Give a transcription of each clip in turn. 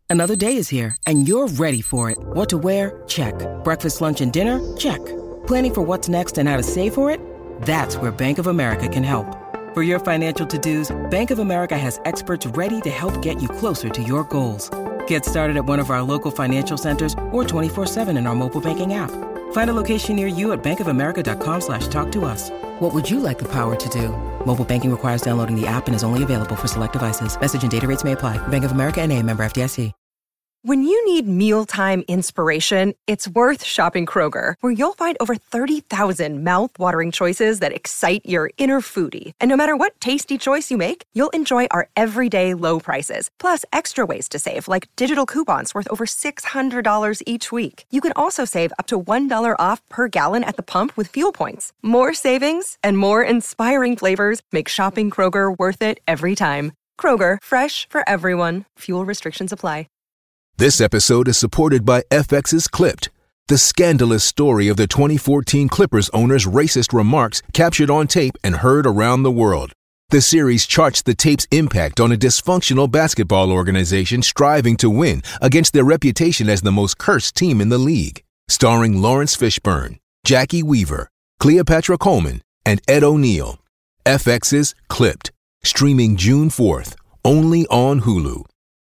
Another day is here, and you're ready for it. What to wear? Check. Breakfast, lunch, and dinner? Check. Planning for what's next and how to save for it? That's where Bank of America can help. For your financial to-dos, Bank of America has experts ready to help get you closer to your goals. Get started at one of our local financial centers or 24/7 in our mobile banking app. Find a location near you at bankofamerica.com/talktous. What would you like the power to do? Mobile banking requires downloading the app and is only available for select devices. Message and data rates may apply. Bank of America N.A., member FDIC. When you need mealtime inspiration, it's worth shopping Kroger, where you'll find over 30,000 mouth-watering choices that excite your inner foodie. And no matter what tasty choice you make, you'll enjoy our everyday low prices, plus extra ways to save, like digital coupons worth over $600 each week. You can also save up to $1 off per gallon at the pump with fuel points. More savings and more inspiring flavors make shopping Kroger worth it every time. Kroger, fresh for everyone. Fuel restrictions apply. This episode is supported by FX's Clipped, the scandalous story of the 2014 Clippers owner's racist remarks captured on tape and heard around the world. The series charts the tape's impact on a dysfunctional basketball organization striving to win against their reputation as the most cursed team in the league. Starring Lawrence Fishburne, Jackie Weaver, Cleopatra Coleman, and Ed O'Neill. FX's Clipped, streaming June 4th, only on Hulu.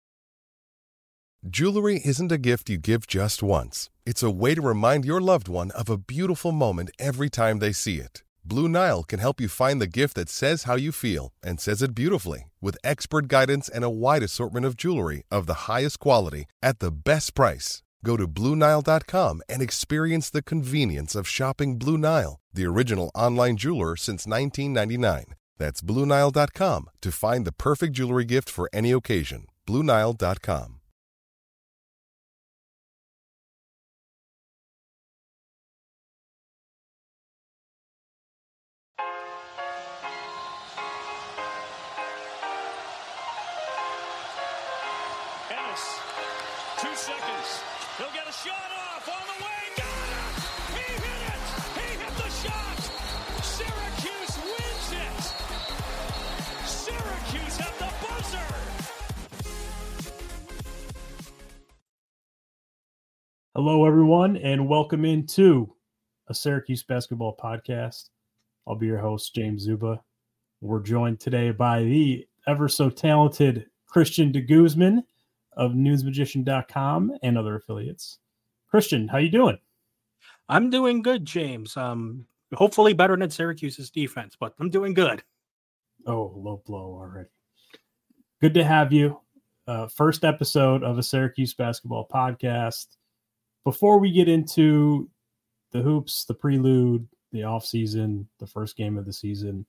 Jewelry isn't a gift you give just once. It's a way to remind your loved one of a beautiful moment every time they see it. Blue Nile can help you find the gift that says how you feel and says it beautifully, with expert guidance and a wide assortment of jewelry of the highest quality at the best price. Go to BlueNile.com and experience the convenience of shopping Blue Nile, the original online jeweler since 1999. That's BlueNile.com to find the perfect jewelry gift for any occasion. BlueNile.com. Ennis, 2 seconds. He'll get a shot off on the way. Got it! He hit it! He hit the shot! Syracuse wins it! Syracuse at the buzzer! Hello, everyone, and welcome into a Syracuse basketball podcast. I'll be your host, James Zuba. We're joined today by the ever so talented Christian de Guzman of newsmagician.com and other affiliates. Christian, how you doing? I'm doing good, James. Hopefully better than Syracuse's defense, but I'm doing good. Oh, low blow already. Good to have you. First episode of a Syracuse basketball podcast. Before we get into the hoops, the prelude, the offseason, the first game of the season,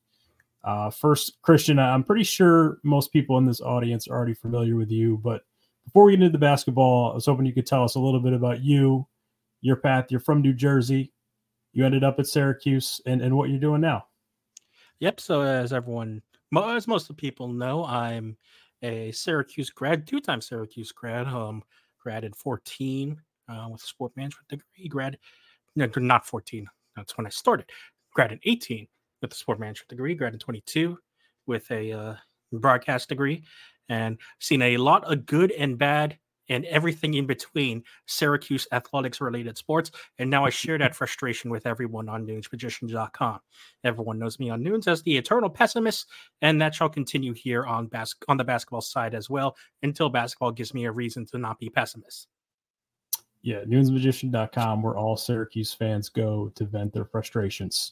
first, Christian, I'm pretty sure most people in this audience are already familiar with you, but before we get into the basketball, I was hoping you could tell us a little bit about you, your path. You're from New Jersey. You ended up at Syracuse and what you're doing now. Yep. So as most of the people know, I'm a Syracuse grad, 2-time Syracuse grad, grad in 14 with a sport management degree, not 14. That's when I started. Grad in 18 with a sport management degree, grad in 22 with a broadcast degree, and seen a lot of good and bad and everything in between Syracuse athletics related sports. And now I share that frustration with everyone on newsmagician.com. Everyone knows me on Noons as the eternal pessimist, and that shall continue here on the basketball side as well until basketball gives me a reason to not be pessimist. Yeah, newsmagician.com, where all Syracuse fans go to vent their frustrations.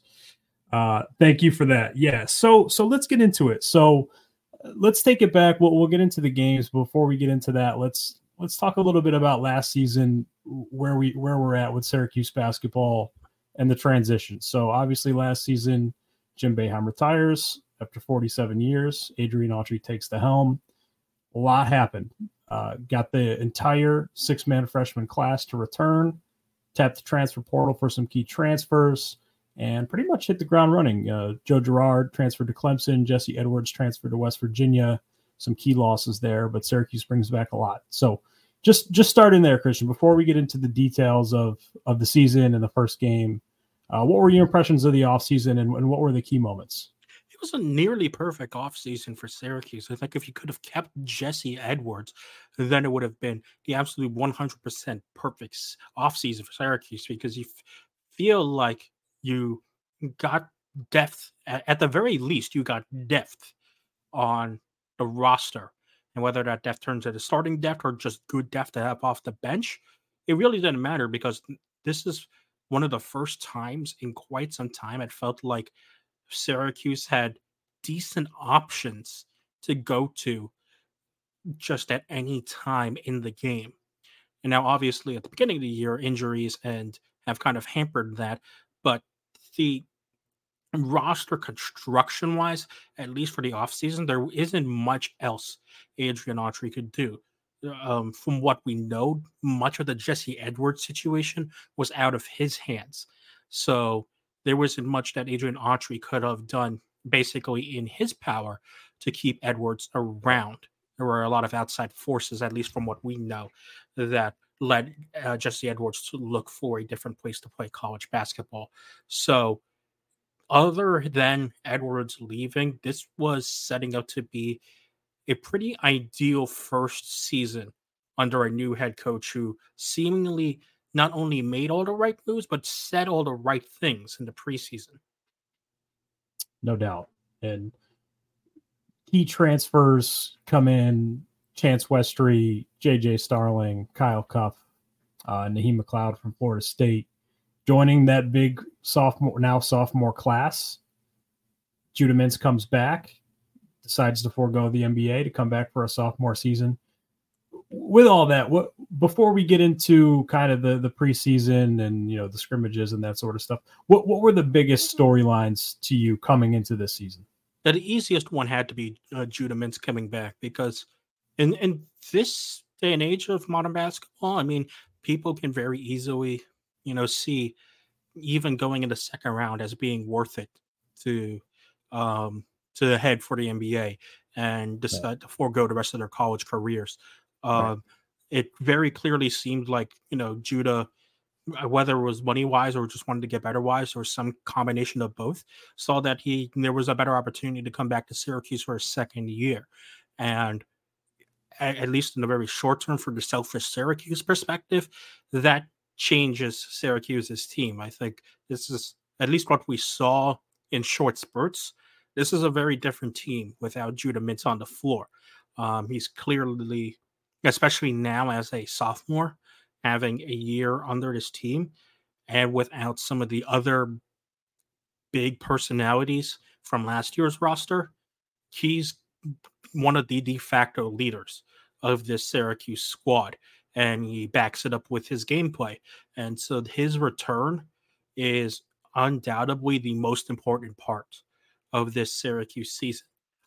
Thank you for that. Yeah, so let's get into it. So let's take it back. We'll get into the games. Before we get into that, let's talk a little bit about last season, where we're at with Syracuse basketball and the transition. So obviously last season, Jim Boeheim retires after 47 years. Adrian Autry takes the helm. A lot happened. Got the entire 6-man freshman class to return, tapped the transfer portal for some key transfers, and pretty much hit the ground running. Joe Girard transferred to Clemson. Jesse Edwards transferred to West Virginia. Some key losses there, but Syracuse brings back a lot. So just starting there, Christian, before we get into the details of the season and the first game, what were your impressions of the offseason and what were the key moments? was a nearly perfect offseason for Syracuse. I think if you could have kept Jesse Edwards, then it would have been the absolute 100% perfect offseason for Syracuse, because you feel like you got depth. At the very least, you got depth on the roster. And whether that depth turns into starting depth or just good depth to have off the bench, it really didn't matter, because this is one of the first times in quite some time it felt like Syracuse had decent options to go to just at any time in the game. And now, obviously, at the beginning of the year, injuries and have kind of hampered that. But the roster construction wise, at least for the offseason, there isn't much else Adrian Autry could do. From what we know, much of the Jesse Edwards situation was out of his hands. So there wasn't much that Adrian Autry could have done basically in his power to keep Edwards around. There were a lot of outside forces, at least from what we know, that led Jesse Edwards to look for a different place to play college basketball. So other than Edwards leaving, this was setting up to be a pretty ideal first season under a new head coach who seemingly not only made all the right moves, but said all the right things in the preseason. No doubt. And key transfers come in: Chance Westry, JJ Starling, Kyle Cuff, Naheem McLeod from Florida State, joining that big sophomore class. Judah Mintz comes back, decides to forego the NBA to come back for a sophomore season. With all that, before we get into kind of the preseason and the scrimmages and that sort of stuff, what were the biggest storylines to you coming into this season? The easiest one had to be Judah Mintz coming back, because in this day and age of modern basketball, I mean, people can very easily see even going in the second round as being worth it to head for the NBA and decide to forego the rest of their college careers. It very clearly seemed like Judah, whether it was money wise or just wanted to get better wise or some combination of both, saw that there was a better opportunity to come back to Syracuse for a second year. And at least in the very short term, for the selfish Syracuse perspective, that changes Syracuse's team. I think this is at least what we saw in short spurts. This is a very different team without Judah Mintz on the floor. He's clearly, especially now as a sophomore, having a year under his team, and without some of the other big personalities from last year's roster, he's one of the de facto leaders of this Syracuse squad, and he backs it up with his gameplay. And so his return is undoubtedly the most important part of this Syracuse season,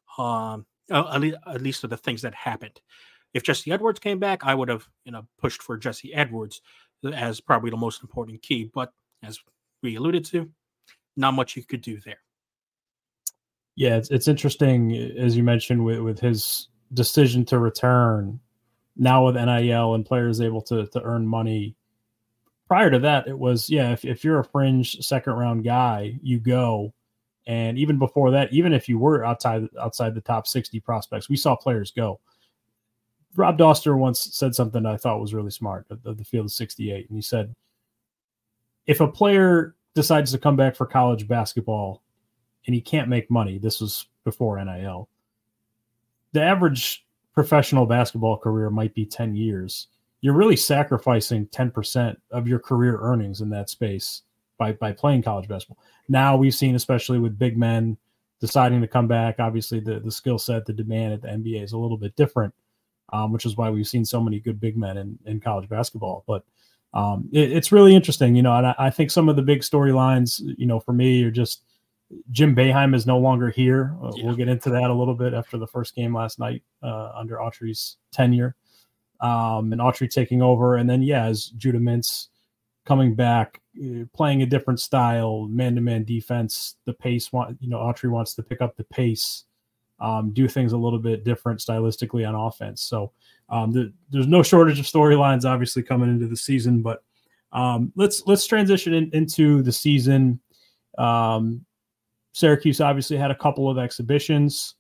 at least of the things that happened. If Jesse Edwards came back, I would have pushed for Jesse Edwards as probably the most important key. But as we alluded to, not much you could do there. Yeah, it's interesting, as you mentioned, with his decision to return. Now with NIL and players able to earn money. Prior to that, it was, if you're a fringe second round guy, you go. And even before that, even if you were outside the top 60 prospects, we saw players go. Rob Doster once said something I thought was really smart of the field of 68. And he said, if a player decides to come back for college basketball and he can't make money, this was before NIL, the average professional basketball career might be 10 years. You're really sacrificing 10% of your career earnings in that space by playing college basketball. Now we've seen, especially with big men deciding to come back, obviously the skill set, the demand at the NBA is a little bit different, which is why we've seen so many good big men in college basketball. But it's really interesting, and I think some of the big storylines, for me, are just Jim Boeheim is no longer here. We'll get into that a little bit after the first game last night under Autry's tenure, and Autry taking over. And then, as Judah Mintz coming back, playing a different style, man-to-man defense, the pace, Autry wants to pick up the pace, do things a little bit different stylistically on offense. So there's no shortage of storylines, obviously, coming into the season. But let's transition into the season. Syracuse obviously had a couple of exhibitions.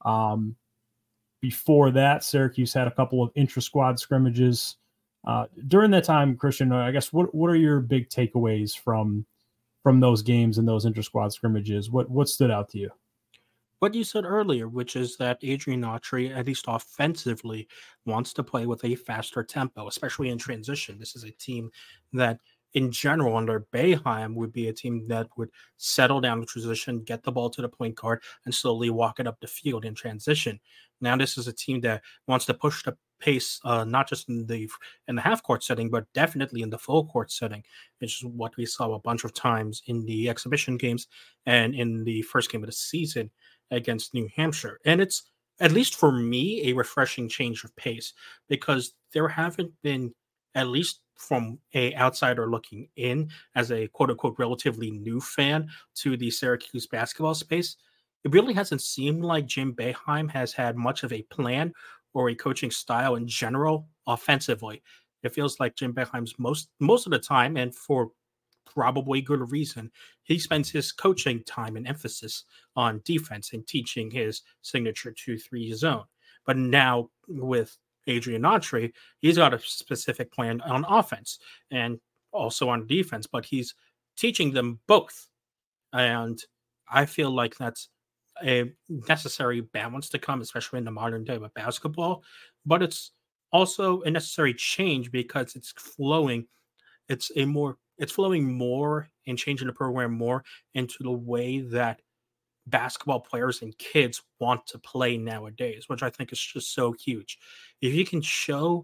Before that, Syracuse had a couple of intra-squad scrimmages. During that time, Christian, I guess what are your big takeaways from those games and those inter-squad scrimmages? What stood out to you? What you said earlier, which is that Adrian Autry, at least offensively, wants to play with a faster tempo, especially in transition. This is a team that, in general, under Boeheim, would be a team that would settle down in transition, get the ball to the point guard, and slowly walk it up the field in transition. Now, this is a team that wants to push the pace, not just in the half court setting, but definitely in the full court setting, which is what we saw a bunch of times in the exhibition games and in the first game of the season against New Hampshire. And it's, at least for me, a refreshing change of pace, because there haven't been, at least from a outsider looking in as a quote unquote relatively new fan to the Syracuse basketball space, it really hasn't seemed like Jim Boeheim has had much of a plan or a coaching style in general offensively. It feels like Jim Boeheim's most of the time, and for probably good reason, he spends his coaching time and emphasis on defense and teaching his signature 2-3 zone. But now with Adrian Autry, he's got a specific plan on offense and also on defense, but he's teaching them both. And I feel like that's a necessary balance to come, especially in the modern day of basketball. But it's also a necessary change because it's flowing. It's flowing more and changing the program more into the way that basketball players and kids want to play nowadays, which I think is just so huge. If you can show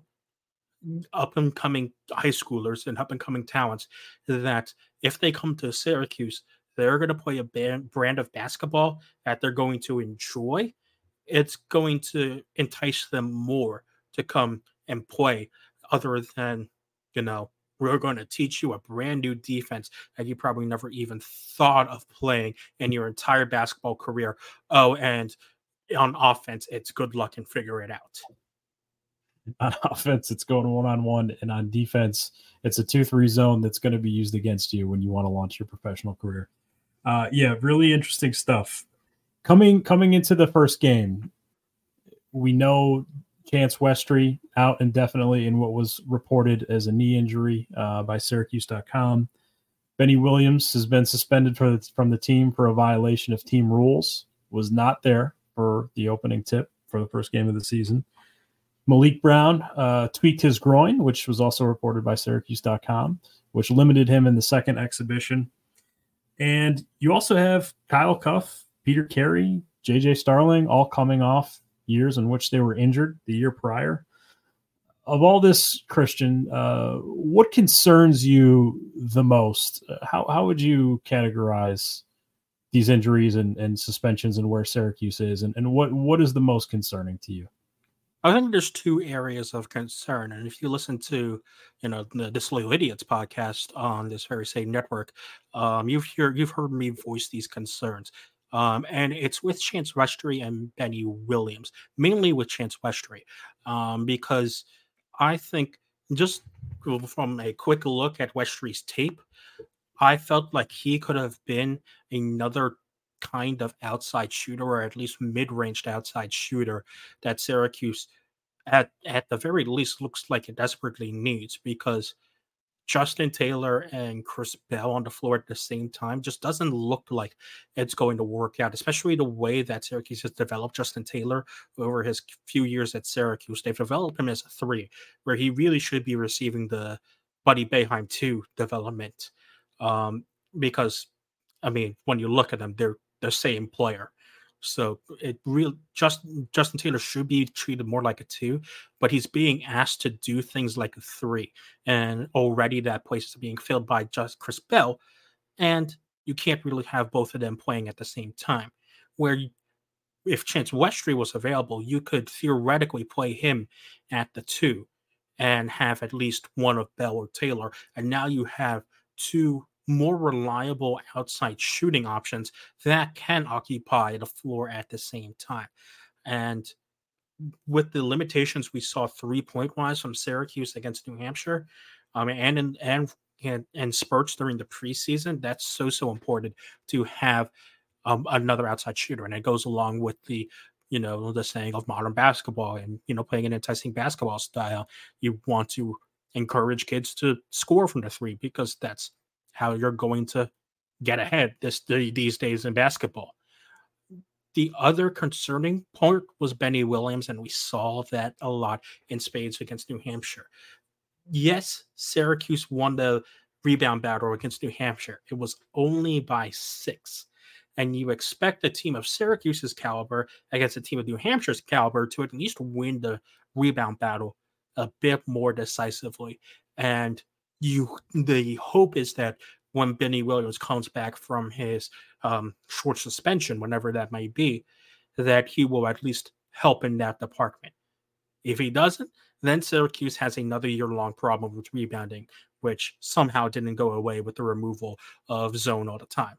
up and coming high schoolers and up and coming talents that if they come to Syracuse, they're going to play a brand of basketball that they're going to enjoy, it's going to entice them more to come and play, other than, we're going to teach you a brand new defense that you probably never even thought of playing in your entire basketball career. Oh, and on offense, it's good luck and figure it out. On offense, it's going one-on-one, and on defense, it's a 2-3 zone that's going to be used against you when you want to launch your professional career. Really interesting stuff. Coming into the first game, we know Chance Westry out indefinitely in what was reported as a knee injury by Syracuse.com. Benny Williams has been suspended from the team for a violation of team rules, was not there for the opening tip for the first game of the season. Malik Brown tweaked his groin, which was also reported by Syracuse.com, which limited him in the second exhibition. And you also have Kyle Cuff, Peter Carey, J.J. Starling, all coming off years in which they were injured the year prior. Of all this, Christian, what concerns you the most? How would you categorize these injuries and suspensions and where Syracuse is? And what is the most concerning to you? I think there's two areas of concern. And if you listen to, the Disloyal Idiots podcast on this very same network, you've heard me voice these concerns. And it's with Chance Westry and Benny Williams, mainly with Chance Westry, because I think, just from a quick look at Westry's tape, I felt like he could have been another kind of outside shooter, or at least mid-ranged outside shooter, that Syracuse at the very least looks like it desperately needs, because Justin Taylor and Chris Bell on the floor at the same time just doesn't look like it's going to work out, especially the way that Syracuse has developed Justin Taylor over his few years at Syracuse. They've developed him as a 3, where he really should be receiving the Buddy Boeheim 2 development, because, when you look at them, they're the same player. So Justin Taylor should be treated more like a 2, but he's being asked to do things like a 3, and already that place is being filled by just Chris Bell, and you can't really have both of them playing at the same time. Where if Chance Westry was available, you could theoretically play him at the 2 and have at least one of Bell or Taylor, and now you have 2 more reliable outside shooting options that can occupy the floor at the same time. And with the limitations we saw 3-point wise from Syracuse against New Hampshire, and spurts during the preseason, that's so important to have another outside shooter. And it goes along with the, the saying of modern basketball and, playing an enticing basketball style. You want to encourage kids to score from the three because that's how you're going to get ahead these days in basketball. The other concerning part was Benny Williams, and we saw that a lot in spades against New Hampshire. Yes, Syracuse won the rebound battle against New Hampshire. It was only by 6. And you expect a team of Syracuse's caliber against a team of New Hampshire's caliber to at least win the rebound battle a bit more decisively. And the hope is that when Benny Williams comes back from his short suspension, whenever that may be, that he will at least help in that department. If he doesn't, then Syracuse has another year-long problem with rebounding, which somehow didn't go away with the removal of zone all the time.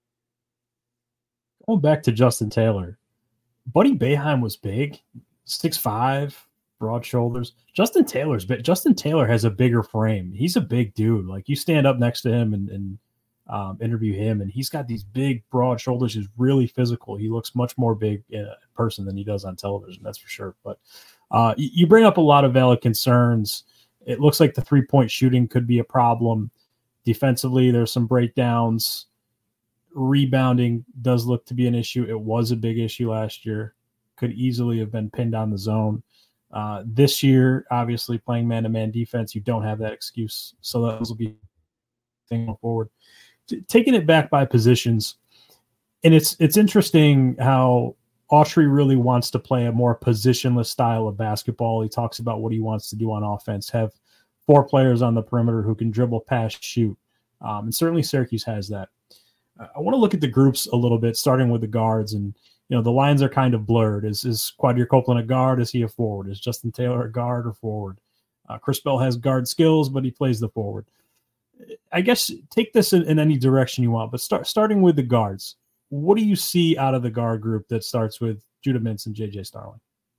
Going back to Justin Taylor, Buddy Boeheim was big, 6'5", broad shoulders. Justin Taylor has a bigger frame. He's a big dude. Like, you stand up next to him and interview him, and he's got these big, broad shoulders. He's really physical. He looks much more big in person than he does on television, that's for sure. But you bring up a lot of valid concerns. It looks like the three-point shooting could be a problem. Defensively, there's some breakdowns. Rebounding does look to be an issue. It was a big issue last year. Could easily have been pinned on the zone. This year, obviously, playing man-to-man defense, you don't have that excuse. So those will be thing going forward. Taking it back by positions, and it's interesting how Autry really wants to play a more positionless style of basketball. He talks about what he wants to do on offense, have 4 players on the perimeter who can dribble, pass, shoot. And certainly Syracuse has that. I want to look at the groups a little bit, starting with the guards. And, the lines are kind of blurred. Is Quadir Copeland a guard? Is he a forward? Is Justin Taylor a guard or forward? Chris Bell has guard skills, but he plays the forward. I guess take this in any direction you want, but starting with the guards. What do you see out of the guard group that starts with Judah Mintz and J.J. Starling?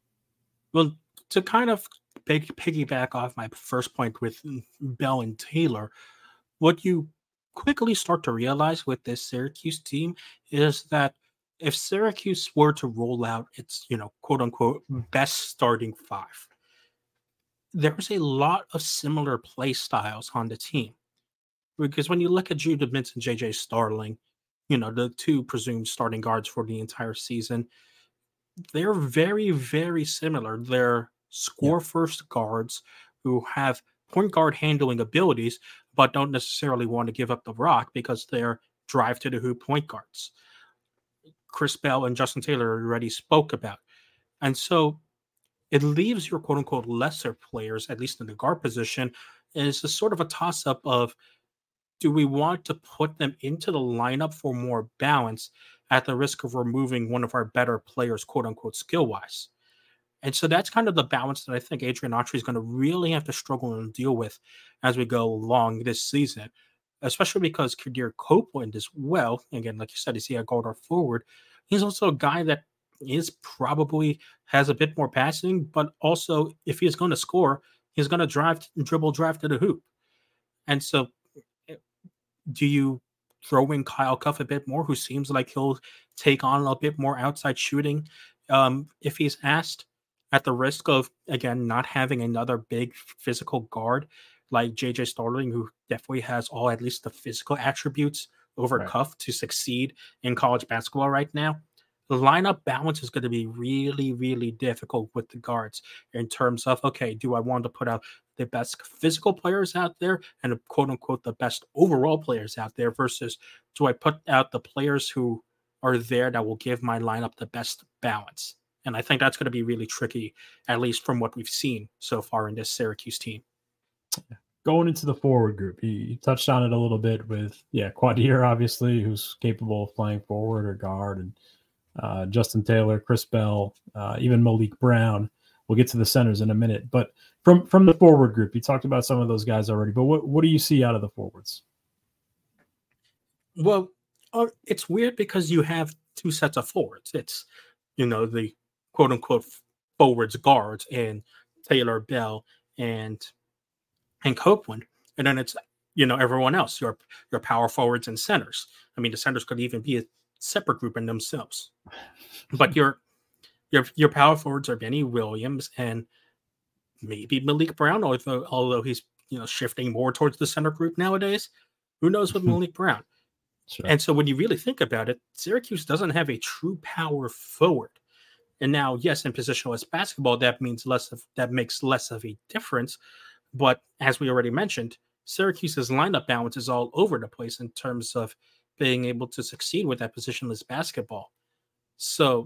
Well, to kind of piggyback off my first point with Bell and Taylor, what you quickly start to realize with this Syracuse team is that if Syracuse were to roll out its, quote unquote, best starting 5, there's a lot of similar play styles on the team. Because when you look at Judah Mintz and J.J. Starling, the 2 presumed starting guards for the entire season, they're very, very similar. They're score-first guards who have point guard handling abilities, but don't necessarily want to give up the rock because they're drive-to-the-hoop point guards. Chris Bell and Justin Taylor already spoke about. And so it leaves your quote-unquote lesser players, at least in the guard position, is a sort of a toss-up of, do we want to put them into the lineup for more balance at the risk of removing one of our better players, quote-unquote, skill-wise? And so that's kind of the balance that I think Adrian Autry is going to really have to struggle and deal with as we go along this season, especially because Quadir Copeland as well, again, like you said, is he a guard or forward? He's also a guy that has a bit more passing, but also if he's going to score, he's going to drive to the hoop. And so do you throw in Kyle Cuff a bit more, who seems like he'll take on a bit more outside shooting if he's asked, at the risk of, again, not having another big physical guard like J.J. Starling, who definitely has at least the physical attributes over Cuff to succeed in college basketball right now? The lineup balance is going to be really, really difficult with the guards in terms of, okay, do I want to put out the best physical players out there and quote unquote the best overall players out there versus do I put out the players who are there that will give my lineup the best balance? And I think that's going to be really tricky, at least from what we've seen so far in this Syracuse team. Going into the forward group, you touched on it a little bit with, Quadir, obviously, who's capable of playing forward or guard, and Justin Taylor, Chris Bell, even Malik Brown. We'll get to the centers in a minute. But from the forward group, you talked about some of those guys already, but what do you see out of the forwards? Well, it's weird because you have 2 sets of forwards. It's, the quote-unquote forwards guards and Taylor, Bell, and Copeland. And then it's, everyone else, your power forwards and centers. I mean, the centers could even be separate group in themselves. But your power forwards are Benny Williams and maybe Malik Brown, although he's shifting more towards the center group nowadays. Who knows with Malik Brown? Sure. And so when you really think about it, Syracuse doesn't have a true power forward. And now, yes, in positionless basketball, that makes less of a difference. But as we already mentioned, Syracuse's lineup balance is all over the place in terms of being able to succeed with that positionless basketball. So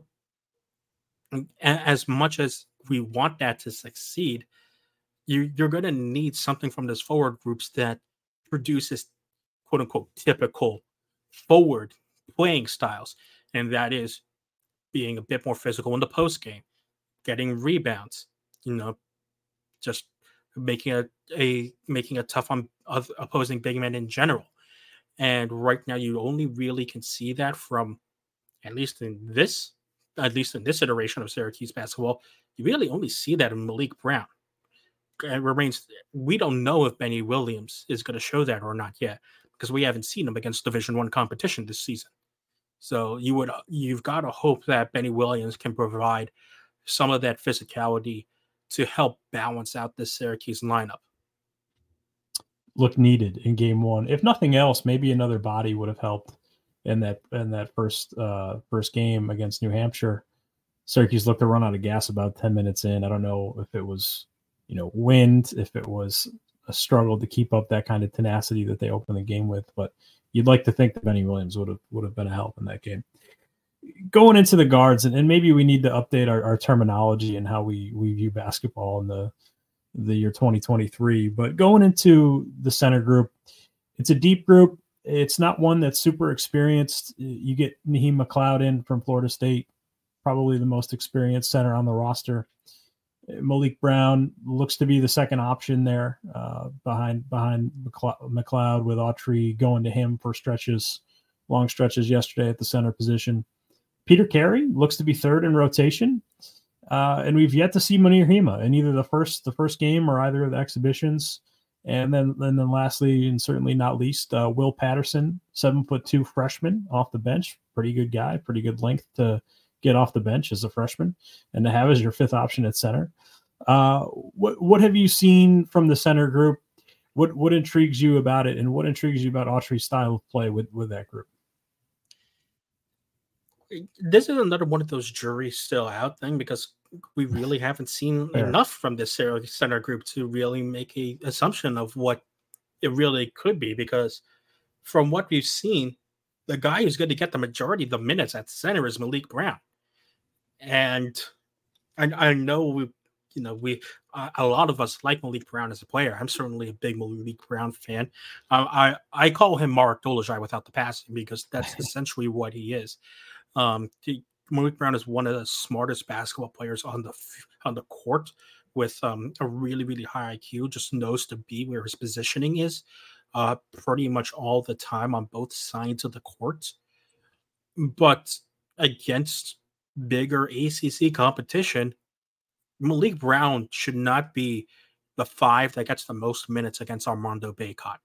as much as we want that to succeed, you're going to need something from those forward groups that produces quote unquote typical forward playing styles. And that is being a bit more physical in the post game, getting rebounds, just making a tough on opposing big men in general. And right now, you only really can see that from, at least in this iteration of Syracuse basketball, you really only see that in Malik Brown. We don't know if Benny Williams is going to show that or not yet, because we haven't seen him against Division I competition this season. So you've got to hope that Benny Williams can provide some of that physicality to help balance out this Syracuse lineup. Look needed in game one. If nothing else, maybe another body would have helped in that first game against New Hampshire. Syracuse looked to run out of gas about 10 minutes in. I don't know if it was, wind, if it was a struggle to keep up that kind of tenacity that they opened the game with, but you'd like to think that Benny Williams would have been a help in that game. Going into the guards, and maybe we need to update our terminology and how we view basketball in the year 2023. But going into the center group, it's a deep group. It's not one that's super experienced. You get Naheem McLeod in from Florida State, probably the most experienced center on the roster. Malik Brown looks to be the second option there behind McLeod, with Autry going to him for long stretches yesterday at the center position. Peter Carey looks to be third in rotation. And we've yet to see Munir Hima in either the first game or either of the exhibitions. And then lastly, and certainly not least, Will Patterson, 7'2" freshman off the bench. Pretty good guy, pretty good length to get off the bench as a freshman and to have as your fifth option at center. What have you seen from the center group? What intrigues you about it, and what intrigues you about Autry's style of play with that group? This is another one of those jury's still out thing, because we really haven't seen enough from this center group to really make a assumption of what it really could be. Because from what we've seen, the guy who's going to get the majority of the minutes at center is Malik Brown. And I know a lot of us like Malik Brown as a player. I'm certainly a big Malik Brown fan. I call him Marek Dolezaj without the passing, because that's essentially what he is. Malik Brown is one of the smartest basketball players on the court, with a really, really high IQ, just knows to be where his positioning is pretty much all the time on both sides of the court. But against bigger ACC competition, Malik Brown should not be the 5 that gets the most minutes against Armando Bacot.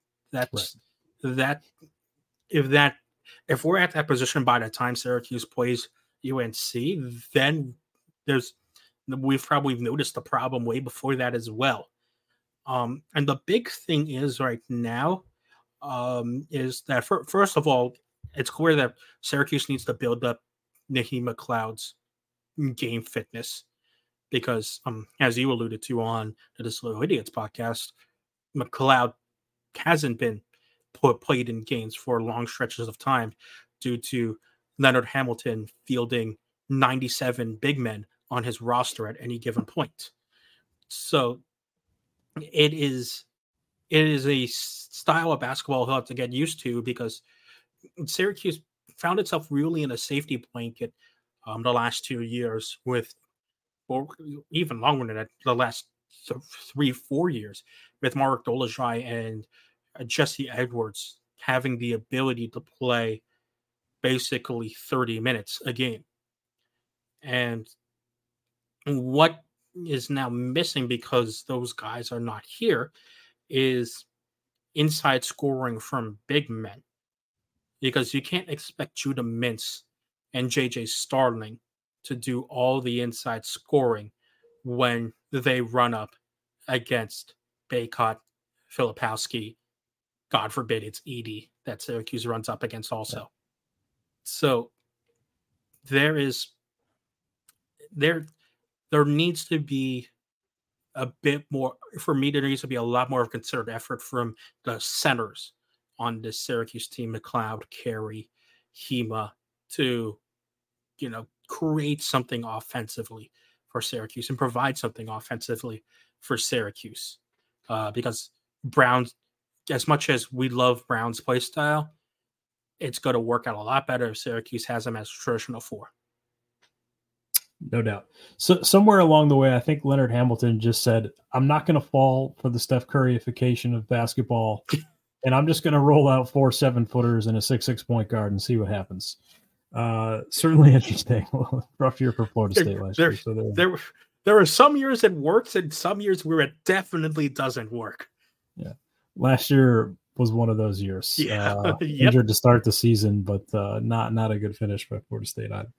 If we're at that position by the time Syracuse plays UNC, then we've probably noticed the problem way before that as well. And the big thing is right now is that first of all, it's clear that Syracuse needs to build up Naheem McLeod's game fitness, because as you alluded to on the Disloyal Idiots podcast, McLeod hasn't been played in games for long stretches of time due to Leonard Hamilton fielding 97 big men on his roster at any given point. So it is a style of basketball he'll have to get used to, because Syracuse found itself really in a safety blanket the last 2 years, or even longer than that, the last 3-4 years, with Marek Dolezaj and Jesse Edwards having the ability to play basically 30 minutes a game. And what is now missing, because those guys are not here, is inside scoring from big men. because you can't expect Judah Mintz and JJ Starling to do all the inside scoring when they run up against Baycott, Filipowski. God forbid it's Edey that Syracuse runs up against also. Yeah. So there needs to be a bit more, for me, there needs to be a lot more of concerted effort from the centers on this Syracuse team, McLeod, Carey, Hema, to, create something offensively for Syracuse and provide something offensively for Syracuse. Because Brown's, as much as we love Brown's play style, it's going to work out a lot better if Syracuse has him as a traditional 4. No doubt. So somewhere along the way, I think Leonard Hamilton just said, I'm not going to fall for the Steph Curryification of basketball, and I'm just going to roll out 4 7-footers and a 6'6" point guard and see what happens. Certainly interesting. Rough year for Florida State last year. So there are some years it works and some years where it definitely doesn't work. Yeah. Last year was one of those years. Yeah. Injured to start the season, but not a good finish by Florida State either.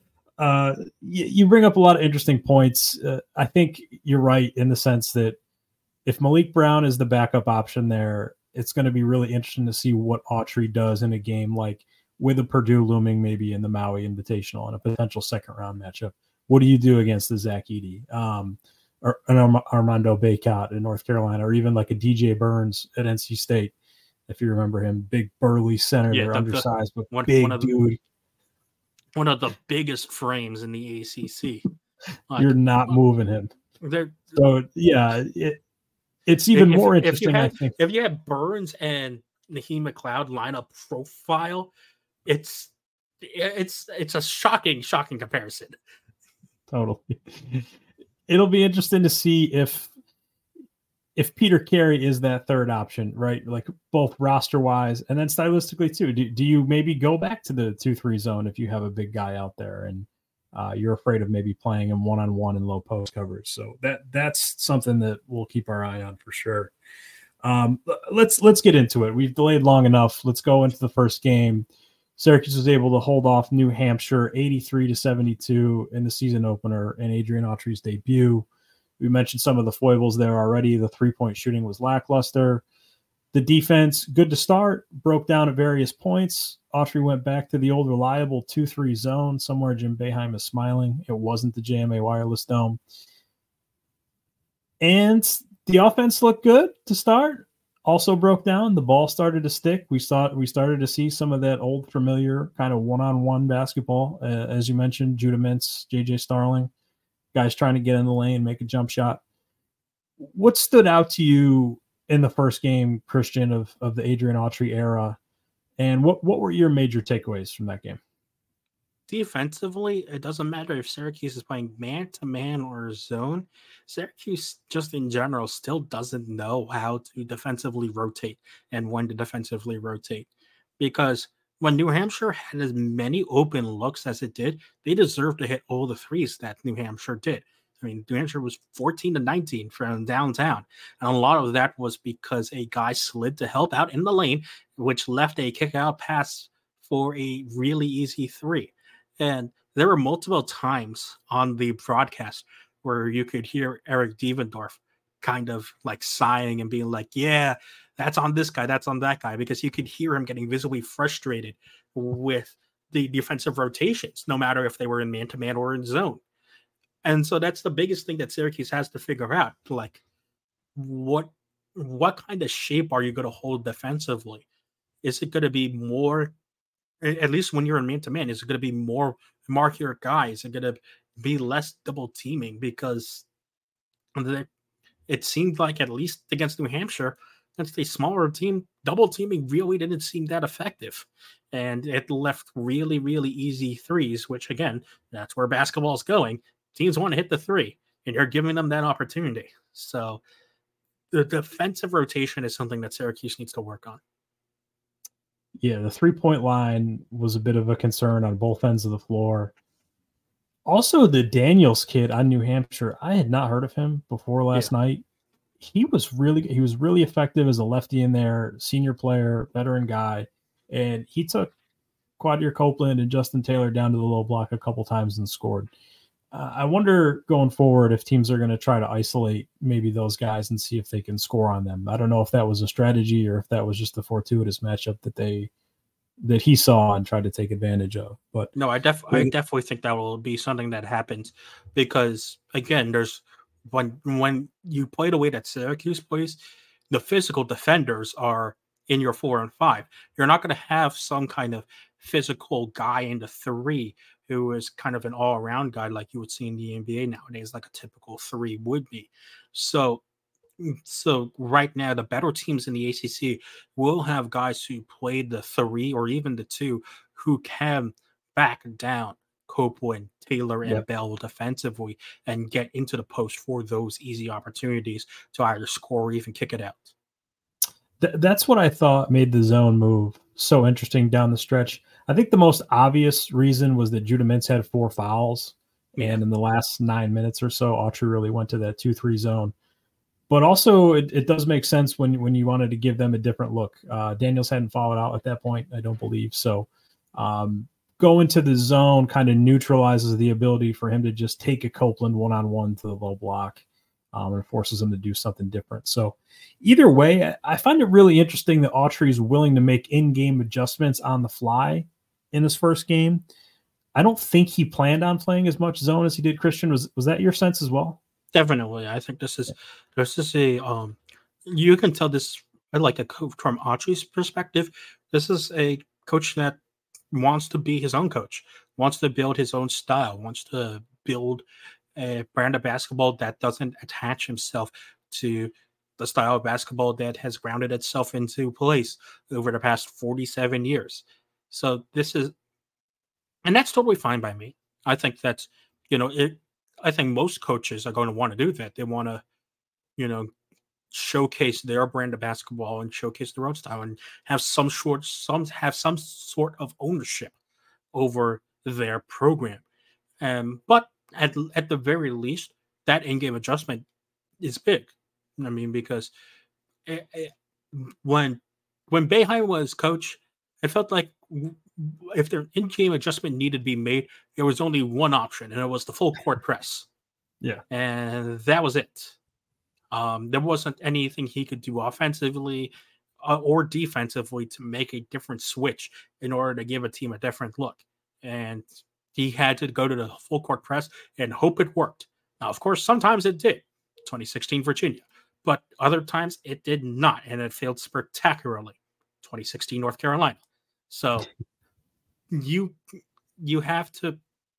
You bring up a lot of interesting points. I think you're right in the sense that if Malik Brown is the backup option there, it's going to be really interesting to see what Autry does in a game like with a Purdue looming maybe in the Maui Invitational and a potential second-round matchup. What do you do against the Zach Edey, or an Armando Baycott in North Carolina, or even like a DJ Burns at NC State, if you remember him, big burly center, they're undersized, but big dude. One of the biggest frames in the ACC. You're not moving him. So yeah, it's even more interesting. I think if you have Burns and Naheem McLeod line up profile, it's a shocking comparison. Totally. It'll be interesting to see if Peter Carey is that third option, right? Like both roster wise and then stylistically too. Do you maybe go back to the 2-3 zone if you have a big guy out there and you're afraid of maybe playing him one-on-one in low post coverage? So that's something that we'll keep our eye on for sure. Let's get into it. We've delayed long enough. Let's go into the first game. Syracuse was able to hold off New Hampshire 83-72 in the season opener in Adrian Autry's debut. We mentioned some of the foibles there already. The 3-point shooting was lackluster. The defense, good to start, broke down at various points. Autry went back to the old reliable 2-3 zone. Somewhere Jim Boeheim is smiling. It wasn't the JMA Wireless Dome. And the offense looked good to start. Also broke down. The ball started to stick. We started to see some of that old familiar kind of one-on-one basketball. As you mentioned, Judah Mintz, JJ Starling. Guys trying to get in the lane, make a jump shot. What stood out to you in the first game, Christian, of the Adrian Autry era? And what were your major takeaways from that game? Defensively, it doesn't matter if Syracuse is playing man-to-man or zone. Syracuse, just in general, still doesn't know how to defensively rotate and when to defensively rotate. Because when New Hampshire had as many open looks as it did, they deserved to hit all the threes that New Hampshire did. I mean, New Hampshire was 14-19 from downtown. And a lot of that was because a guy slid to help out in the lane, which left a kick-out pass for a really easy 3. And there were multiple times on the broadcast where you could hear Eric Devendorf kind of like sighing and being like, yeah, that's on this guy, that's on that guy, because you could hear him getting visibly frustrated with the defensive rotations, no matter if they were in man-to-man or in zone. And so that's the biggest thing that Syracuse has to figure out. Like, what kind of shape are you going to hold defensively? Is it going to be more, at least when you're in man-to-man, is it going to be more mark your guy? Is it going to be less double teaming? Because it seemed like, at least against New Hampshire, against a smaller team, double teaming really didn't seem that effective. And it left really, really easy threes, which, again, that's where basketball is going. Teams want to hit the 3, and you're giving them that opportunity. So the defensive rotation is something that Syracuse needs to work on. Yeah, the 3-point line was a bit of a concern on both ends of the floor. Also, the Daniels kid on New Hampshire, I had not heard of him before last night. He was really effective as a lefty in there, senior player, veteran guy. And he took Quadir Copeland and Justin Taylor down to the low block a couple times and scored. I wonder going forward if teams are going to try to isolate maybe those guys and see if they can score on them. I don't know if that was a strategy or if that was just a fortuitous matchup that he saw and tried to take advantage of. But no, I definitely think that will be something that happens because again, there's when you play the way that Syracuse plays, the physical defenders are in your 4 and 5. You're not going to have some kind of physical guy in the 3 who is kind of an all-around guy like you would see in the NBA nowadays, like a typical 3 would be. So right now, the better teams in the ACC will have guys who played the 3 or even the 2 who can back down Copeland, Taylor, and Bell defensively and get into the post for those easy opportunities to either score or even kick it out. That's what I thought made the zone move so interesting down the stretch. I think the most obvious reason was that Judah Mintz had 4 fouls, and in the last 9 minutes or so, Autry really went to that 2-3 zone. But also, it does make sense when you wanted to give them a different look. Daniels hadn't fouled out at that point, I don't believe. So going to the zone kind of neutralizes the ability for him to just take a Copeland one-on-one to the low block and forces him to do something different. So either way, I find it really interesting that Autry is willing to make in-game adjustments on the fly in his first game. I don't think he planned on playing as much zone as he did, Christian. Was that your sense as well? Definitely. I think this is a you can tell this like a coach from Autry's perspective. This is a coach that wants to be his own coach, wants to build his own style, wants to build a brand of basketball that doesn't attach himself to the style of basketball that has grounded itself into place over the past 47 years. So and that's totally fine by me. I think that's, I think most coaches are going to want to do that. They want to, showcase their brand of basketball and showcase their own style and have some sort of ownership over their program. But at the very least, that in-game adjustment is big. I mean, because when Boeheim was coach, it felt like if their in-game adjustment needed to be made, there was only one option, and it was the full court press. Yeah. And that was it. There wasn't anything he could do offensively or defensively to make a different switch in order to give a team a different look. And he had to go to the full court press and hope it worked. Now, of course, sometimes it did. 2016 Virginia. But other times it did not, and it failed spectacularly. 2016 North Carolina. So you have to.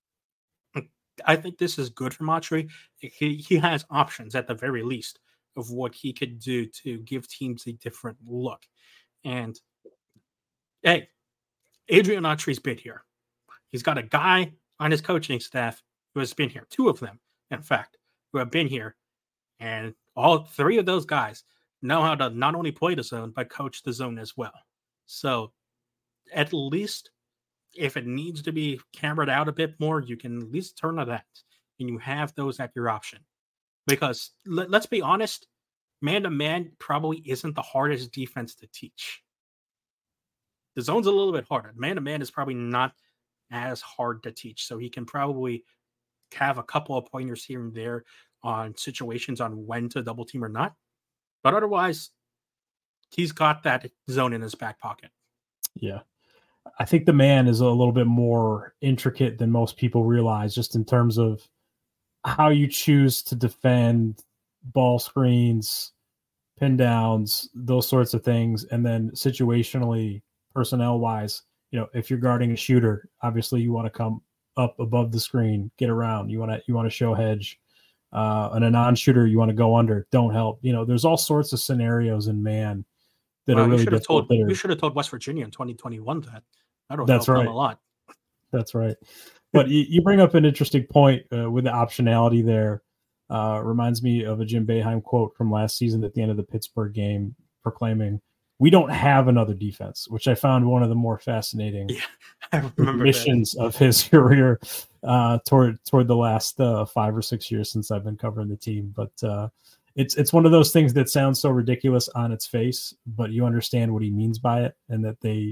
I think this is good for Autry. He has options at the very least of what he could do to give teams a different look. And hey, Adrian Autry's been here. He's got a guy on his coaching staff who has been here. 2 of them, in fact, who have been here. And all 3 of those guys know how to not only play the zone, but coach the zone as well. So at least if it needs to be cambered out a bit more, you can at least turn to that. And you have those at your option. Because let's be honest, man-to-man probably isn't the hardest defense to teach. The zone's a little bit harder. Man-to-man is probably not as hard to teach. So he can probably have a couple of pointers here and there on situations on when to double team or not. But otherwise, he's got that zone in his back pocket. Yeah. I think the man is a little bit more intricate than most people realize, just in terms of how you choose to defend ball screens, pin downs, those sorts of things. And then situationally, personnel wise, if you're guarding a shooter, obviously you want to come up above the screen, get around. You want to show hedge. And a non-shooter, you want to go under, don't help. There's all sorts of scenarios in man that are really difficult. We should have told West Virginia in 2021 that. That's right. Them a lot. That's right. But you bring up an interesting point with the optionality there. Reminds me of a Jim Boeheim quote from last season at the end of the Pittsburgh game, proclaiming, "We don't have another defense," which I found one of the more fascinating missions of his career toward the last 5 or 6 years since I've been covering the team. But it's one of those things that sounds so ridiculous on its face, but you understand what he means by it, and that they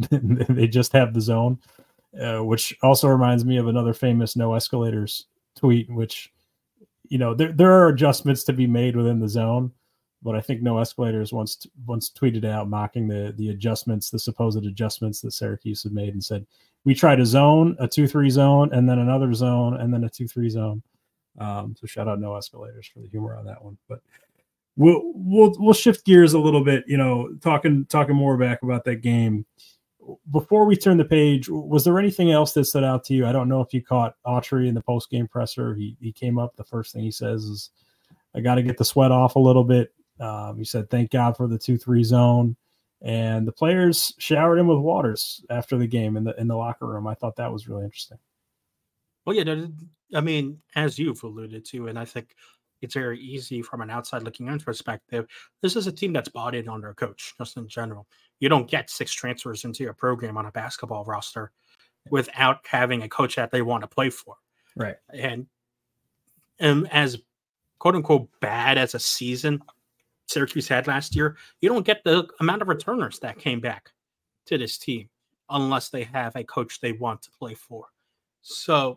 They just have the zone, which also reminds me of another famous no escalators tweet, which, there are adjustments to be made within the zone, but I think no escalators once tweeted out mocking the adjustments, the supposed adjustments that Syracuse had made, and said, we tried a zone, a 2-3 zone, and then another zone, and then a 2-3 zone. So shout out no escalators for the humor on that one. But we'll shift gears a little bit, talking more back about that game. Before we turn the page, was there anything else that stood out to you? I don't know if you caught Autry in the post-game presser. He came up, the first thing he says is, I got to get the sweat off a little bit. He said, thank God for the 2-3 zone. And the players showered him with waters after the game in the locker room. I thought that was really interesting. Well, yeah, I mean, as you've alluded to, and I think it's very easy from an outside looking in perspective, this is a team that's bought in on their coach, just in general. You don't get 6 transfers into your program on a basketball roster without having a coach that they want to play for. Right. And as quote unquote bad as a season Syracuse had last year, you don't get the amount of returners that came back to this team unless they have a coach they want to play for. So,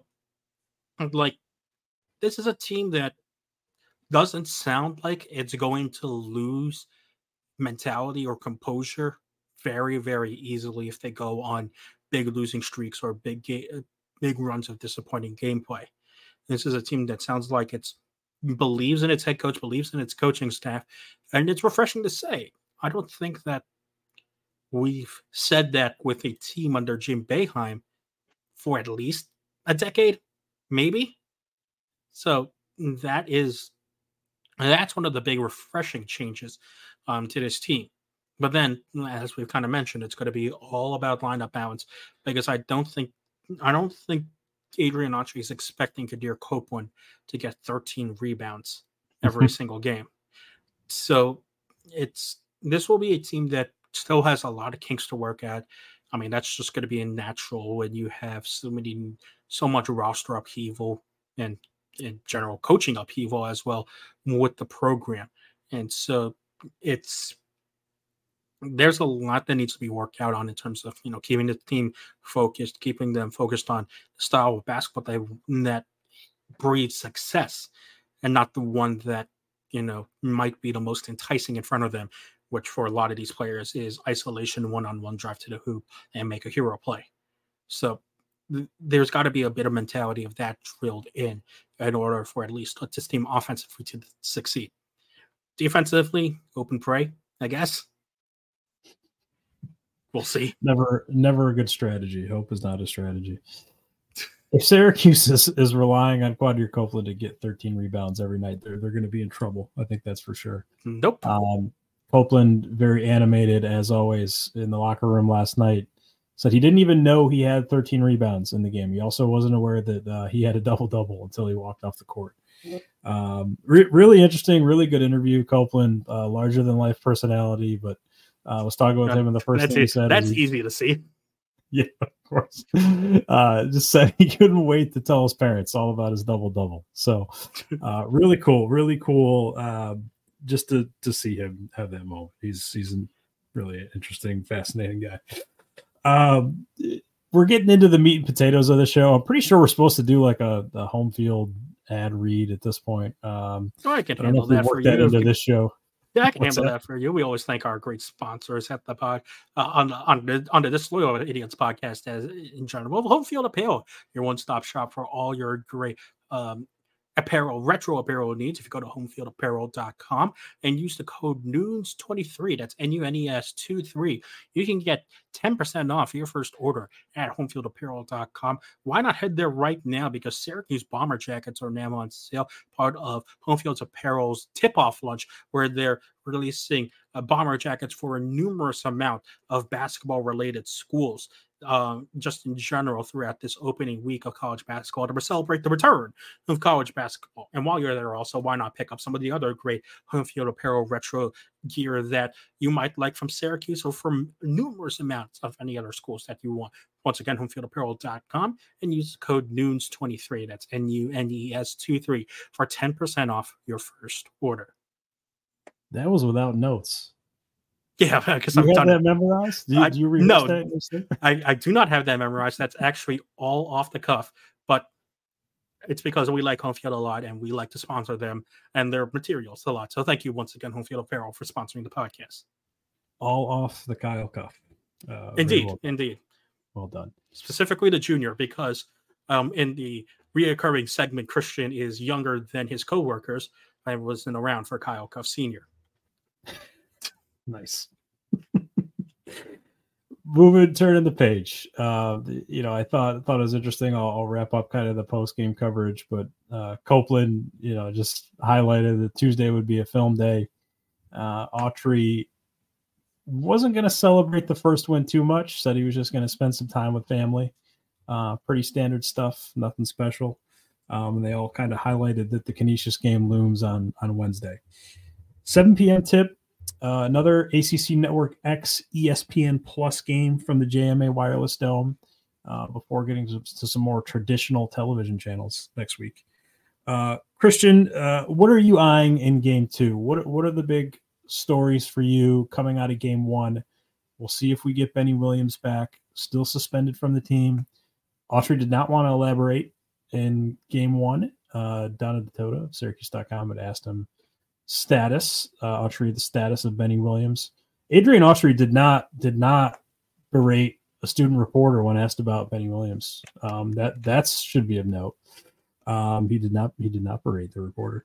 this is a team that doesn't sound like it's going to lose mentality or composure very, very easily if they go on big losing streaks or big runs of disappointing gameplay. This is a team that sounds like it believes in its head coach, believes in its coaching staff, and it's refreshing to say. I don't think that we've said that with a team under Jim Boeheim for at least a decade, maybe. So that's one of the big refreshing changes to this team. But then, as we've kind of mentioned, it's going to be all about lineup balance, because I don't think Adrian Autry is expecting Kadir Copeland to get 13 rebounds every single game. So this will be a team that still has a lot of kinks to work at. I mean, that's just going to be natural when you have so much roster upheaval and in general coaching upheaval as well with the program. And so there's a lot that needs to be worked out on in terms of, keeping the team focused, keeping them focused on the style of basketball that breeds success, and not the one that, might be the most enticing in front of them, which for a lot of these players is isolation, one-on-one drive to the hoop and make a hero play. So there's got to be a bit of mentality of that drilled in order for at least this team offensively to succeed. Defensively, open pray, I guess. We'll see. Never a good strategy. Hope is not a strategy. If Syracuse is relying on Quadir Copeland to get 13 rebounds every night, they're going to be in trouble. I think that's for sure. Nope. Copeland, very animated as always in the locker room last night, said he didn't even know he had 13 rebounds in the game. He also wasn't aware that he had a double-double until he walked off the court. Really interesting, really good interview. Copeland, larger-than-life personality, but I was talking with him, and the first thing he said... That's easy to see. Yeah, of course. Just said he couldn't wait to tell his parents all about his double-double. So really cool. Just to see him have that moment. He's a really interesting, fascinating guy. We're getting into the meat and potatoes of the show. I'm pretty sure we're supposed to do like a home field ad read at this point. I can handle that for you. Into this show. Yeah, I can handle that for you. We always thank our great sponsors at the pod on the Disloyal Idiots podcast as in general. Home Field Apparel, your one-stop shop for all your great retro apparel needs. If you go to homefieldapparel.com and use the code NUNES23, that's NUNES23, you can get 10% off your first order at homefieldapparel.com. Why not head there right now? Because Syracuse Bomber jackets are now on sale, part of Homefield's Apparel's tip-off lunch, where they're releasing bomber jackets for a numerous amount of basketball-related schools. Just in general throughout this opening week of college basketball to celebrate the return of college basketball. And while you're there also, why not pick up some of the other great Home Field Apparel retro gear that you might like from Syracuse or from numerous amounts of any other schools that you want. Once again, homefieldapparel.com and use the code NUNES23, that's NUNES23, for 10% off your first order. That was without notes. Yeah, because You I've have done that it. memorized? Do you rehearse No, that in your sleep? I do not have that memorized. That's actually all off the cuff, but it's because we like Home Field a lot and we like to sponsor them and their materials a lot. So thank you once again, Home Field Apparel, for sponsoring the podcast. All off the Kyle cuff. Very Indeed, well done. indeed. Well done. Specifically the junior, because in the reoccurring segment, Christian is younger than his coworkers. I wasn't around for Kyle Cuff Sr. Nice. Turning the page. I thought it was interesting. I'll wrap up kind of the post game coverage, but Copeland, just highlighted that Tuesday would be a film day. Autry wasn't going to celebrate the first win too much. Said he was just going to spend some time with family. Pretty standard stuff, nothing special. And they all kind of highlighted that the Canisius game looms on Wednesday. 7 p.m. tip. Another ACC Network X ESPN Plus game from the JMA Wireless Dome before getting to some more traditional television channels next week. Christian, what are you eyeing in game 2? What are the big stories for you coming out of game 1? We'll see if we get Benny Williams back, still suspended from the team. Autry did not want to elaborate in game 1. Down at the Tota, Syracuse.com had asked him Autry, the status of Benny Williams. Adrian Autry did not berate a student reporter when asked about Benny Williams. That should be of note. He did not berate the reporter.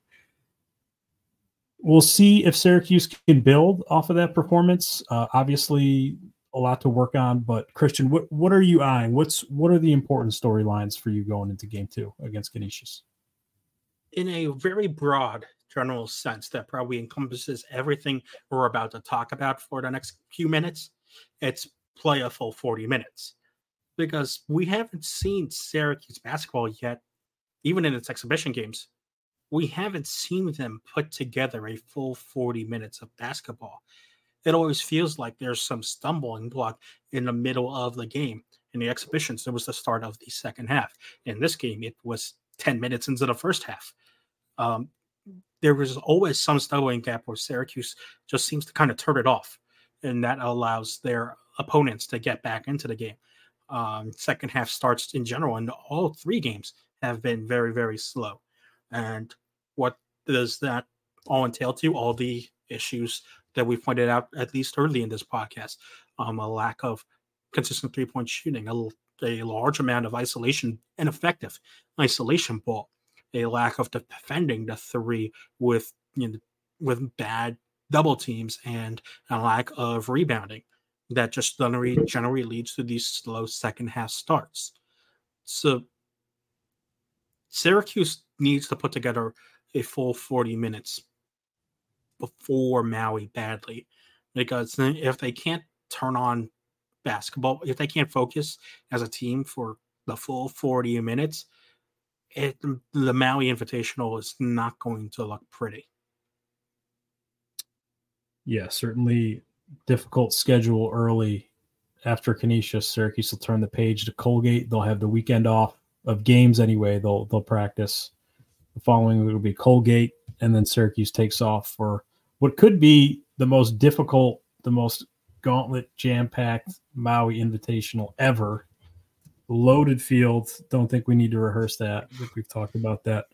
We'll see if Syracuse can build off of that performance. Obviously, a lot to work on. But Christian, what are you eyeing? What are the important storylines for you going into game 2 against Canisius? In a very broad general sense that probably encompasses everything we're about to talk about for the next few minutes, it's play a full 40 minutes. Because we haven't seen Syracuse basketball yet, even in its exhibition games. We haven't seen them put together a full 40 minutes of basketball. It always feels like there's some stumbling block in the middle of the game. In the exhibitions, it was the start of the second half. In this game, it was 10 minutes into the first half. There was always some stumbling gap where Syracuse just seems to kind of turn it off, and that allows their opponents to get back into the game. Second half starts in general, and all 3 games have been very, very slow. And what does that all entail to? All the issues that we pointed out, at least early in this podcast. A lack of consistent 3-point shooting, a large amount of isolation, ineffective isolation ball, a lack of defending the 3 with bad double teams, and a lack of rebounding that just generally leads to these slow second half starts. So Syracuse needs to put together a full 40 minutes before Maui badly, because if they can't turn on basketball, if they can't focus as a team for the full 40 minutes, the Maui Invitational is not going to look pretty. Yeah, certainly difficult schedule early. After Canisius, Syracuse will turn the page to Colgate. They'll have the weekend off of games anyway. They'll practice. The following week will be Colgate, and then Syracuse takes off for what could be the most difficult, the most gauntlet jam-packed Maui Invitational ever. Loaded field. Don't think we need to rehearse that. I think we've talked about that.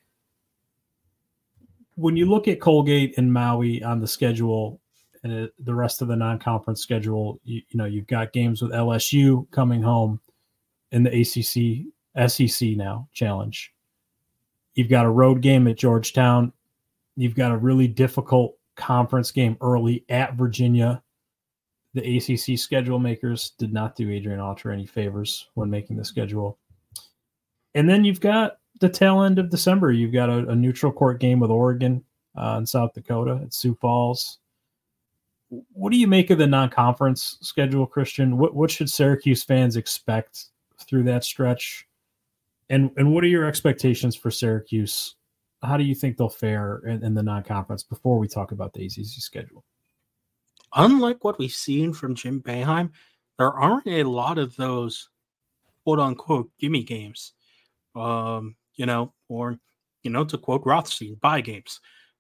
When you look at Colgate and Maui on the schedule and the rest of the non-conference schedule, you've got games with LSU coming home in the ACC, SEC now challenge. You've got a road game at Georgetown. You've got a really difficult conference game early at Virginia. The ACC schedule makers did not do Adrian Autry any favors when making the schedule. And then you've got the tail end of December. You've got a neutral court game with Oregon in South Dakota at Sioux Falls. What do you make of the non-conference schedule, Christian? What should Syracuse fans expect through that stretch? And what are your expectations for Syracuse? How do you think they'll fare in the non-conference before we talk about the ACC schedule? Unlike what we've seen from Jim Boeheim, there aren't a lot of those quote-unquote gimme games, or to quote Rothstein, buy games.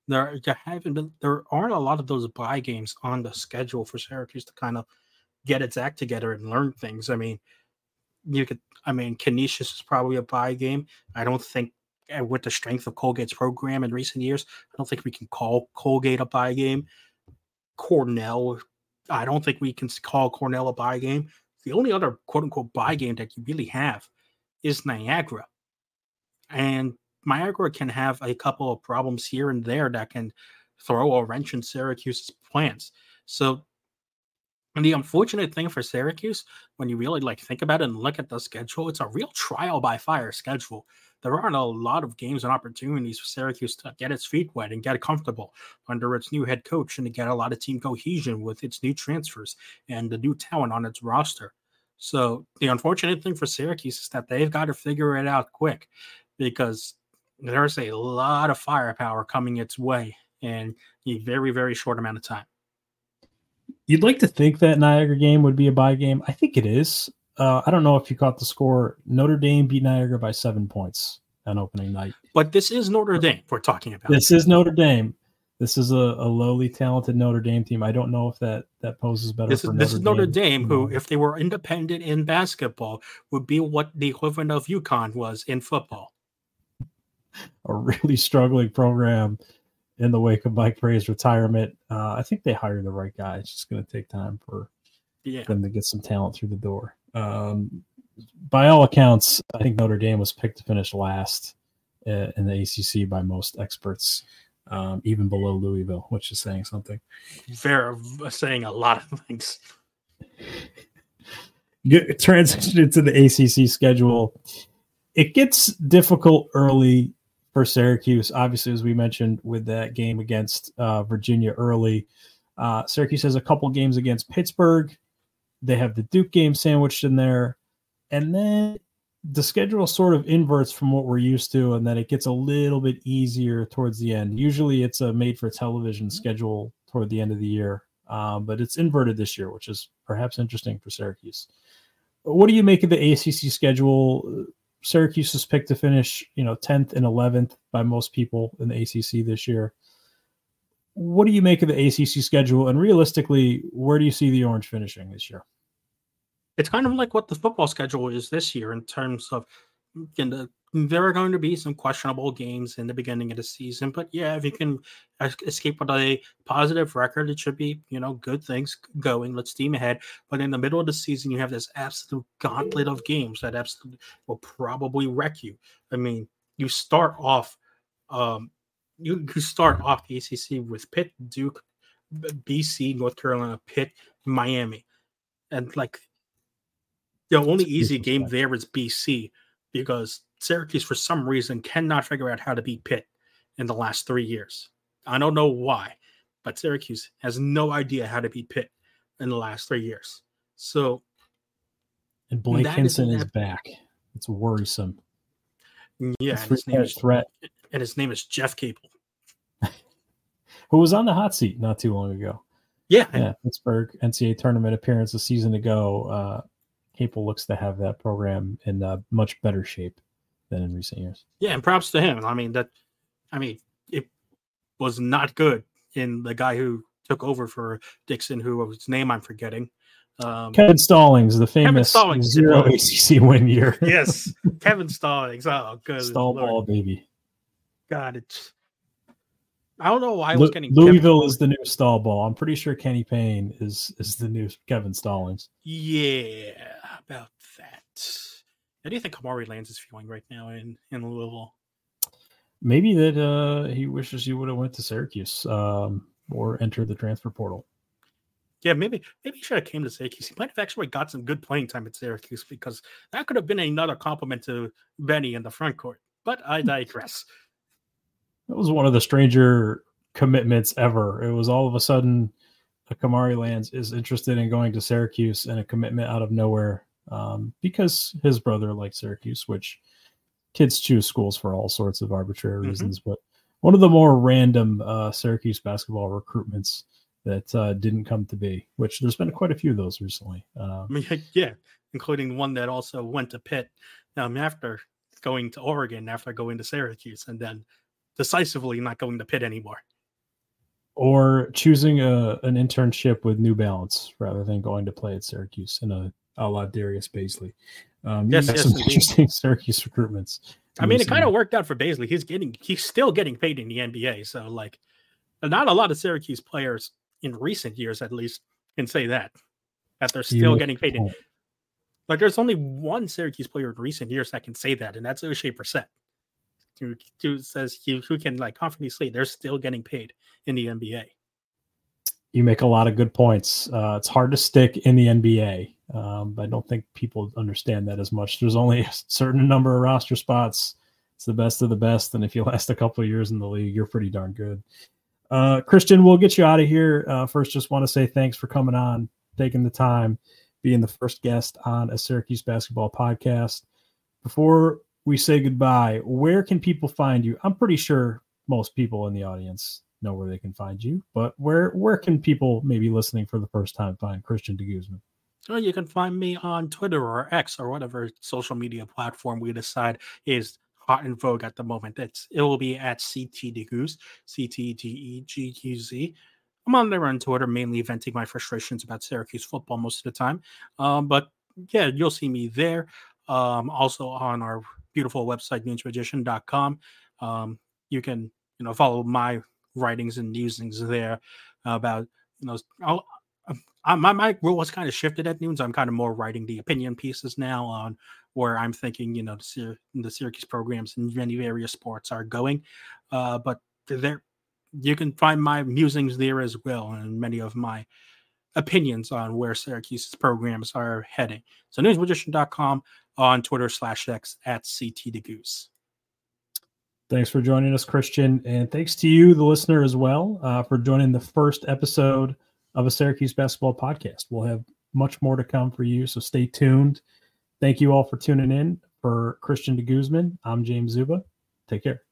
there aren't a lot of those bye games on the schedule for Syracuse to kind of get its act together and learn things. I mean, Canisius is probably a bye game. I don't think, with the strength of Colgate's program in recent years, I don't think we can call Colgate a bye game. Cornell, I don't think we can call Cornell a bye game. The only other quote-unquote bye game that you really have is Niagara. And Niagara can have a couple of problems here and there that can throw a wrench in Syracuse's plans. So, and the unfortunate thing for Syracuse, when you really think about it and look at the schedule, it's a real trial by fire schedule. There aren't a lot of games and opportunities for Syracuse to get its feet wet and get comfortable under its new head coach and to get a lot of team cohesion with its new transfers and the new talent on its roster. So the unfortunate thing for Syracuse is that they've got to figure it out quick, because there's a lot of firepower coming its way in a very, very short amount of time. You'd like to think that Niagara game would be a bye game. I think it is. I don't know if you caught the score. Notre Dame beat Niagara by 7 points on opening night. But this is Notre Dame we're talking about. This is Notre Dame. This is a lowly talented Notre Dame team. I don't know if that poses better for Notre Dame. This is Notre Dame, who, if they were independent in basketball, would be what the equivalent of UConn was in football. A really struggling program in the wake of Mike Brey's retirement. I think they hired the right guy. It's just going to take time for them to get some talent through the door. By all accounts, I think Notre Dame was picked to finish last in the ACC by most experts, even below Louisville, which is saying something. Saying a lot of things. Transition into the ACC schedule. It gets difficult early for Syracuse, obviously, as we mentioned with that game against Virginia early. Syracuse has a couple games against Pittsburgh. They have the Duke game sandwiched in there. And then the schedule sort of inverts from what we're used to, and then it gets a little bit easier towards the end. Usually it's a made-for-television schedule toward the end of the year, but it's inverted this year, which is perhaps interesting for Syracuse. What do you make of the ACC schedule? Syracuse is picked to finish, 10th and 11th by most people in the ACC this year. What do you make of the ACC schedule? And realistically, where do you see the Orange finishing this year? It's kind of like what the football schedule is this year in terms of there are going to be some questionable games in the beginning of the season. But yeah, if you can escape with a positive record, it should be, good things going. Let's steam ahead. But in the middle of the season, you have this absolute gauntlet of games that absolutely will probably wreck you. I mean, you start off you start off the ACC with Pitt, Duke, BC, North Carolina, Pitt, Miami. And the only easy game there is BC, because Syracuse, for some reason, cannot figure out how to beat Pitt in the last 3 years. I don't know why, but Syracuse has no idea how to beat Pitt in the last 3 years. So, and Blake Hinson is back. It's worrisome. Yeah, and his name is Jeff Capel, who was on the hot seat not too long ago. Yeah, Pittsburgh NCAA tournament appearance a season ago. Capel looks to have that program in much better shape than in recent years. Yeah, and props to him. It was not good in the guy who took over for Dixon, whose name I'm forgetting. Kevin Stallings, the famous zero ACC win year. Yes, Kevin Stallings. Oh, good. Stall ball, baby. God, I don't know why I was getting Louisville is the new stall ball. I'm pretty sure Kenny Payne is the new Kevin Stallings. Yeah, about that. How do you think Kamari Lands is feeling right now in Louisville? Maybe that he wishes he would have went to Syracuse or entered the transfer portal. Yeah, maybe he should have came to Syracuse. He might have actually got some good playing time at Syracuse, because that could have been another compliment to Benny in the front court. But I digress. That was one of the stranger commitments ever. It was all of a sudden Kamari Lands is interested in going to Syracuse, and a commitment out of nowhere because his brother liked Syracuse, which kids choose schools for all sorts of arbitrary reasons. But one of the more random Syracuse basketball recruitments that didn't come to be, which there's been quite a few of those recently. Yeah, including one that also went to Pitt after going to Oregon, after going to Syracuse, and then decisively not going to Pitt anymore. or choosing an internship with New Balance rather than going to play at Syracuse in a la Darius Baisley. Yes, some indeed. interesting Syracuse recruitments. I mean, it kind of worked out for Baisley. He's still getting paid in the NBA. So, like, not a lot of Syracuse players in recent years, at least, can say that they're still getting paid. Like, there's only one Syracuse player in recent years that can say that, and that's O'Shea Brissett, who says who can like confidently say they're still getting paid in the NBA. You make a lot of good points. It's hard to stick in the NBA. But I don't think people understand that as much. There's only a certain number of roster spots. It's the best of the best. And if you last a couple of years in the league, you're pretty darn good. Christian, we'll get you out of here. First, just want to say thanks for coming on, taking the time, being the first guest on a Syracuse basketball podcast. Before we say goodbye, where can people find you? I'm pretty sure most people in the audience know where they can find you, but where can people maybe listening for the first time find Christian de Guzman? Well, you can find me on Twitter or X or whatever social media platform we decide is hot in vogue at the moment. It will be at CTDeGuz, CTDEGUZ. I'm on there on Twitter, mainly venting my frustrations about Syracuse football most of the time. But yeah, you'll see me there. Also on our beautiful website, nunesmagician.com. You can, follow my writings and musings there about, my role has kind of shifted at Nunes. I'm kind of more writing the opinion pieces now on where I'm thinking, the Syracuse programs in many various sports are going. But there, you can find my musings there as well, and many of my opinions on where Syracuse's programs are heading. So newsmagician.com, on Twitter /X at CTDeGuz. Thanks for joining us, Christian. And thanks to you, the listener, as well, for joining the first episode of a Syracuse basketball podcast. We'll have much more to come for you, so stay tuned. Thank you all for tuning in. For Christian de Guzman, I'm James Zuba. Take care.